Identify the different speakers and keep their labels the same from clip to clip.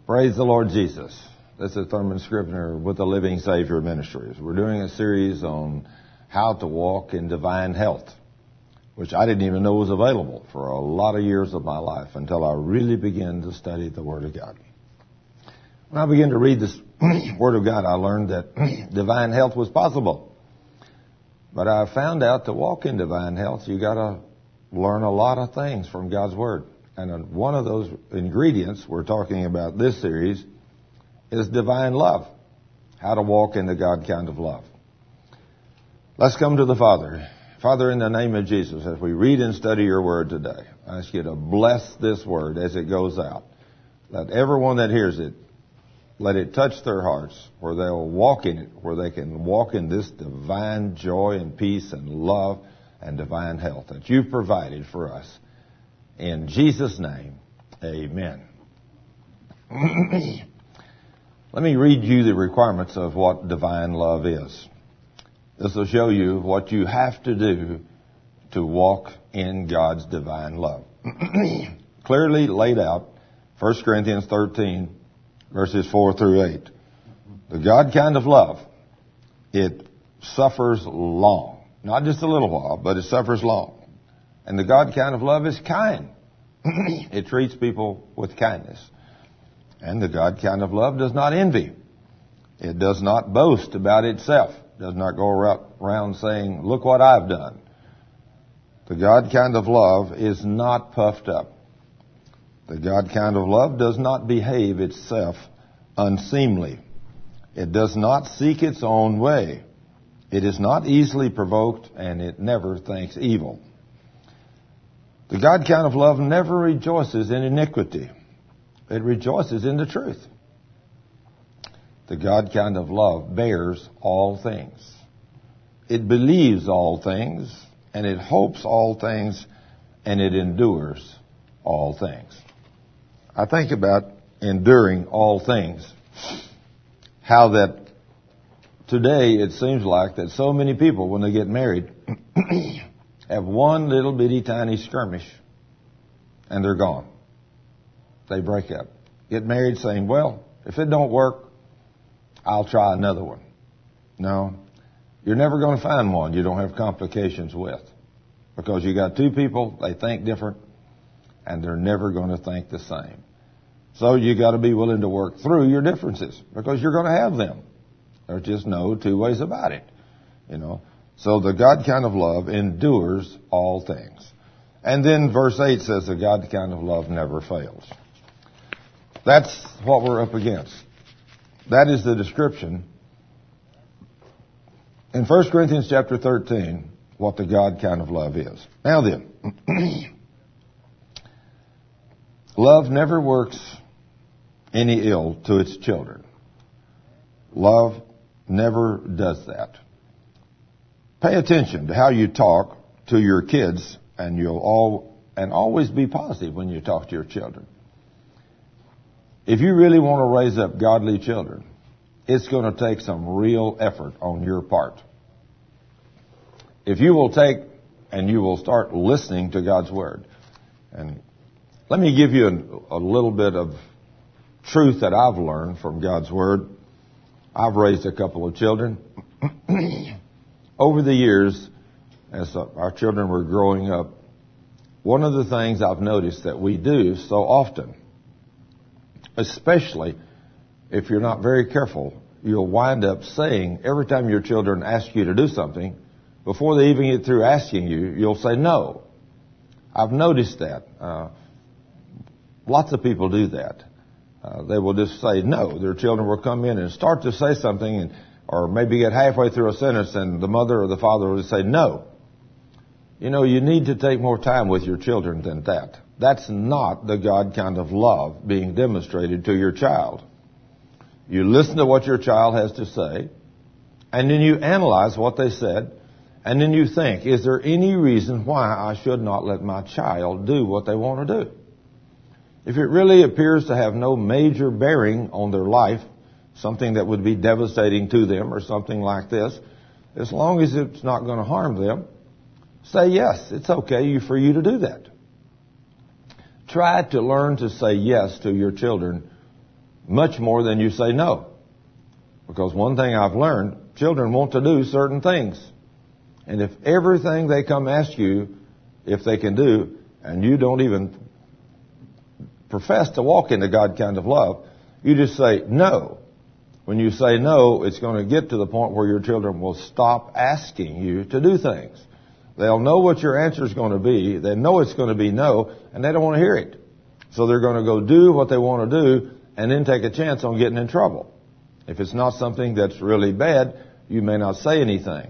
Speaker 1: Praise the Lord Jesus. This is Thurman Scrivener with the Living Savior Ministries. We're doing a series on how to walk in divine health, which I didn't even know was available for a lot of years of my life until I really began to study the Word of God. When I began to read this Word of God, I learned that divine health was possible. But I found out to walk in divine health, you got to learn a lot of things from God's Word. And one of those ingredients we're talking about this series is divine love. How to walk in the God kind of love. Let's come to the Father. Father, in the name of Jesus, as we read and study your word today, I ask you to bless this word as it goes out. Let everyone that hears it, let it touch their hearts where they'll walk in it, where they can walk in this divine joy and peace and love and divine health that you've provided for us. In Jesus' name, amen. Let me read you the requirements of what divine love is. This will show you what you have to do to walk in God's divine love. Clearly laid out, 1 Corinthians 13, verses 4 through 8. The God kind of love, it suffers long. Not just a little while, but it suffers long. And the God kind of love is kind. It treats people with kindness. And the God kind of love does not envy. It does not boast about itself. Does not go around saying, look what I've done. The God kind of love is not puffed up. The God kind of love does not behave itself unseemly. It does not seek its own way. It is not easily provoked, and it never thinks evil. The God kind of love never rejoices in iniquity. It rejoices in the truth. The God kind of love bears all things. It believes all things, and it hopes all things, and it endures all things. I think about enduring all things. How that today it seems like that so many people, when they get married, have one little bitty tiny skirmish, and they're gone. They break up. Get married saying, well, if it don't work, I'll try another one. No, you're never going to find one you don't have complications with. Because you got two people, they think different, and they're never going to think the same. So you got to be willing to work through your differences, because you're going to have them. There's just no two ways about it, you know. So the God kind of love endures all things. And then verse 8 says the God kind of love never fails. That's what we're up against. That is the description in 1 Corinthians chapter 13, what the God kind of love is. Now then, love never works any ill to its children. Love never does that. Pay attention to how you talk to your kids, and always be positive when you talk to your children. If you really want to raise up godly children, it's going to take some real effort on your part. If you will take and you will start listening to God's Word. And let me give you a little bit of truth that I've learned from God's Word. I've raised a couple of children. Over the years, as our children were growing up, one of the things I've noticed that we do so often, especially if you're not very careful, you'll wind up saying, every time your children ask you to do something, before they even get through asking you, you'll say no. I've noticed that. Lots of people do that. They will just say no. Their children will come in and start to say something, or maybe get halfway through a sentence, and the mother or the father will say no. You know, you need to take more time with your children than that. That's not the God kind of love being demonstrated to your child. You listen to what your child has to say, and then you analyze what they said, and then you think, is there any reason why I should not let my child do what they want to do? If it really appears to have no major bearing on their life, something that would be devastating to them or something like this, as long as it's not going to harm them, say yes, it's okay for you to do that. Try to learn to say yes to your children much more than you say no. Because one thing I've learned, children want to do certain things. And if everything they come ask you, if they can do, and you don't even profess to walk into God kind of love, you just say no. When you say no, it's going to get to the point where your children will stop asking you to do things. They'll know what your answer is going to be. They know it's going to be no, and they don't want to hear it. So they're going to go do what they want to do and then take a chance on getting in trouble. If it's not something that's really bad, you may not say anything.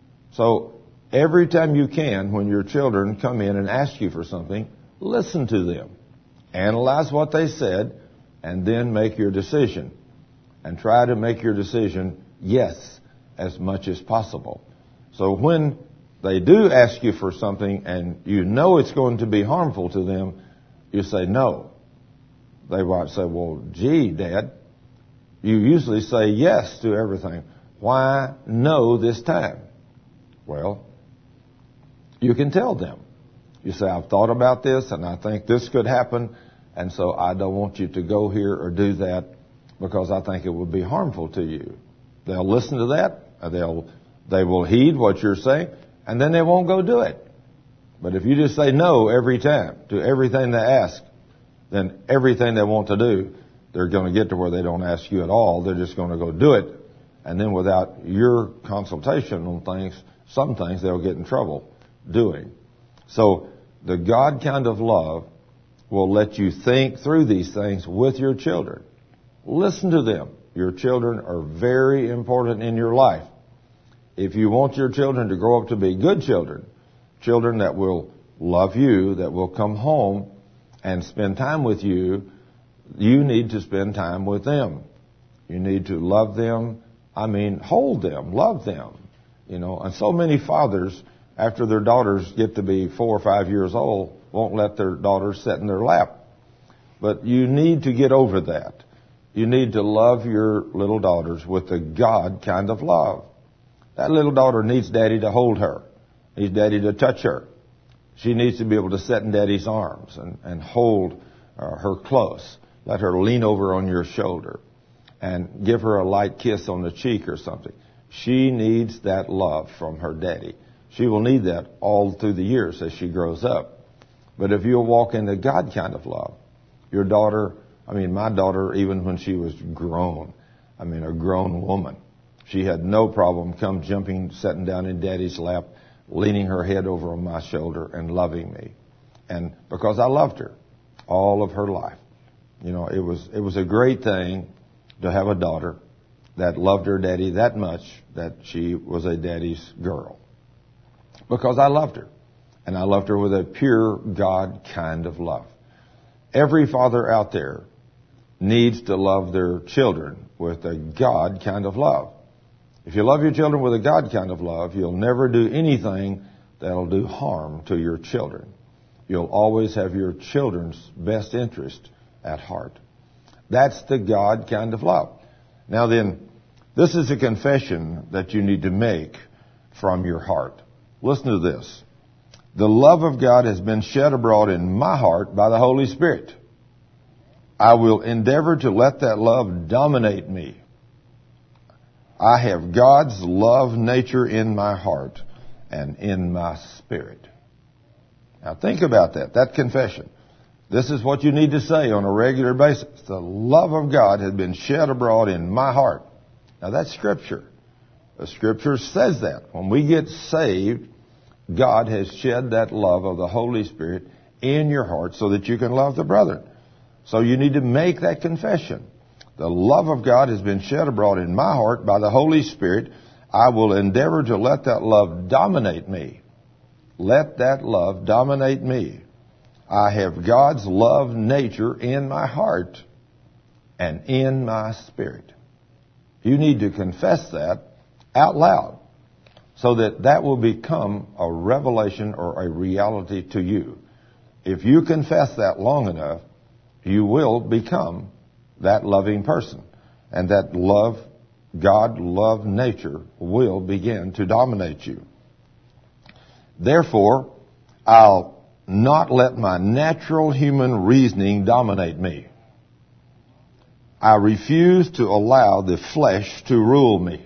Speaker 1: So every time you can, when your children come in and ask you for something, listen to them. Analyze what they said, and then make your decision. And try to make your decision yes as much as possible. So when they do ask you for something and you know it's going to be harmful to them, you say no. They might say, well, gee, Dad, you usually say yes to everything. Why no this time? Well, you can tell them. You say, I've thought about this and I think this could happen, and so I don't want you to go here or do that because I think it would be harmful to you. They'll listen to that. They will heed what you're saying, and then they won't go do it. But if you just say no every time to everything they ask, then everything they want to do, they're going to get to where they don't ask you at all. They're just going to go do it. And then without your consultation on things, some things they'll get in trouble doing. So the God kind of love will let you think through these things with your children. Listen to them. Your children are very important in your life. If you want your children to grow up to be good children, children that will love you, that will come home and spend time with you, you need to spend time with them. You need to love them. Hold them, love them. And so many fathers, after their daughters get to be 4 or 5 years old, won't let their daughters sit in their lap. But you need to get over that. You need to love your little daughters with the God kind of love. That little daughter needs Daddy to hold her, needs Daddy to touch her. She needs to be able to sit in Daddy's arms and hold her close. Let her lean over on your shoulder and give her a light kiss on the cheek or something. She needs that love from her daddy. She will need that all through the years as she grows up. But if you'll walk in the God kind of love, your daughter, my daughter, even when she was grown, a grown woman, she had no problem jumping, sitting down in Daddy's lap, leaning her head over on my shoulder and loving me. And because I loved her all of her life. It was a great thing to have a daughter that loved her daddy that much that she was a daddy's girl. Because I loved her. And I loved her with a pure God kind of love. Every father out there needs to love their children with a God kind of love. If you love your children with a God kind of love, you'll never do anything that'll do harm to your children. You'll always have your children's best interest at heart. That's the God kind of love. Now then, this is a confession that you need to make from your heart. Listen to this. The love of God has been shed abroad in my heart by the Holy Spirit. I will endeavor to let that love dominate me. I have God's love nature in my heart and in my spirit. Now think about that confession. This is what you need to say on a regular basis. The love of God has been shed abroad in my heart. Now that's Scripture. The Scripture says that. When we get saved, God has shed that love of the Holy Spirit in your heart so that you can love the brethren. So you need to make that confession. The love of God has been shed abroad in my heart by the Holy Spirit. I will endeavor to let that love dominate me. Let that love dominate me. I have God's love nature in my heart and in my spirit. You need to confess that out loud so that will become a revelation or a reality to you. If you confess that long enough, you will become that loving person. And that love, God love nature will begin to dominate you. Therefore, I'll not let my natural human reasoning dominate me. I refuse to allow the flesh to rule me.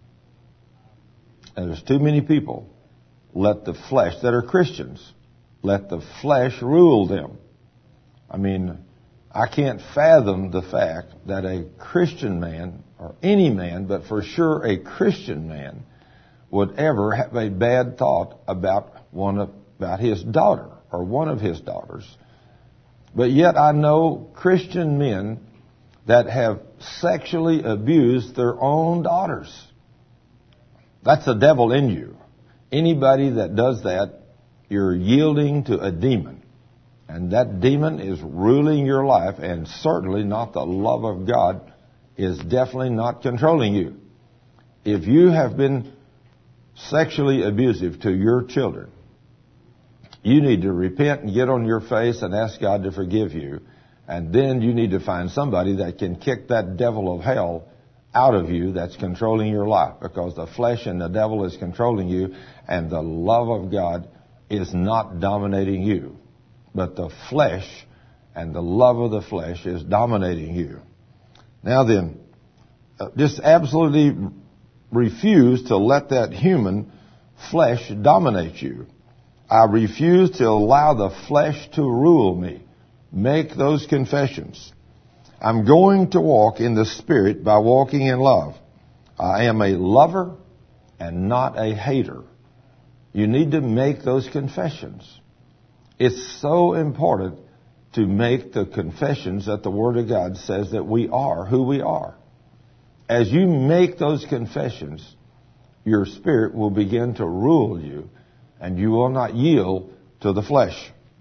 Speaker 1: And there's too many people let the flesh, that are Christians, let the flesh rule them. I mean, I can't fathom the fact that a Christian man, or any man, but for sure a Christian man, would ever have a bad thought about his daughter or one of his daughters. But yet I know Christian men that have sexually abused their own daughters. That's the devil in you. Anybody that does that, you're yielding to a demon. And that demon is ruling your life, and certainly not the love of God is definitely not controlling you. If you have been sexually abusive to your children, you need to repent and get on your face and ask God to forgive you. And then you need to find somebody that can kick that devil of hell out of you that's controlling your life, because the flesh and the devil is controlling you, and the love of God is not dominating you. But the flesh and the love of the flesh is dominating you. Now then, just absolutely refuse to let that human flesh dominate you. I refuse to allow the flesh to rule me. Make those confessions. I'm going to walk in the Spirit by walking in love. I am a lover and not a hater. You need to make those confessions. It's so important to make the confessions that the Word of God says that we are who we are. As you make those confessions, your spirit will begin to rule you, and you will not yield to the flesh.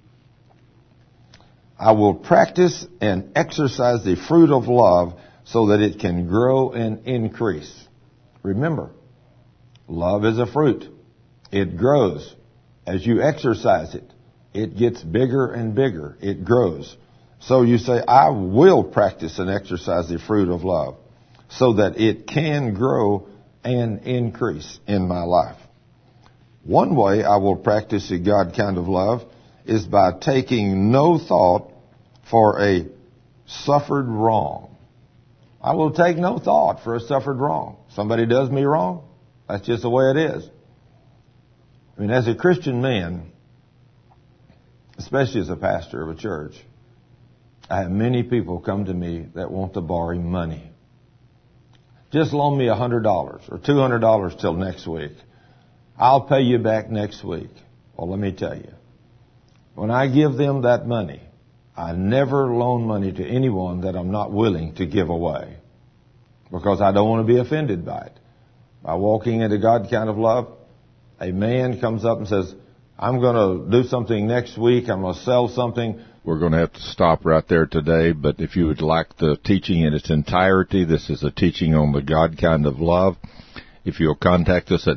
Speaker 1: I will practice and exercise the fruit of love so that it can grow and increase. Remember, love is a fruit. It grows. As you exercise it, it gets bigger and bigger. It grows. So you say, I will practice and exercise the fruit of love so that it can grow and increase in my life. One way I will practice a God kind of love is by taking no thought for a suffered wrong. I will take no thought for a suffered wrong. Somebody does me wrong, that's just the way it is. I mean, as a Christian man, especially as a pastor of a church, I have many people come to me that want to borrow money. Just loan me $100 or $200 till next week. I'll pay you back next week. Well, let me tell you, when I give them that money, I never loan money to anyone that I'm not willing to give away, because I don't want to be offended by it. By walking into God kind of love, a man comes up and says, I'm going to do something next week. I'm going to sell something.
Speaker 2: We're going to have to stop right there today, but if you would like the teaching in its entirety, this is a teaching on the God kind of love. If you'll contact us at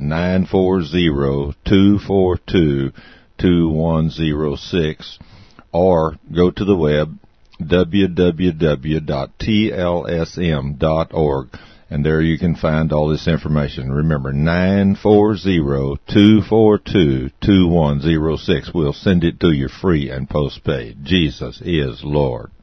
Speaker 2: 940-242-2106 or go to the web, www.tlsm.org, and there you can find all this information. Remember, 940-242-2106. We'll send it to you free and postpaid. Jesus is Lord.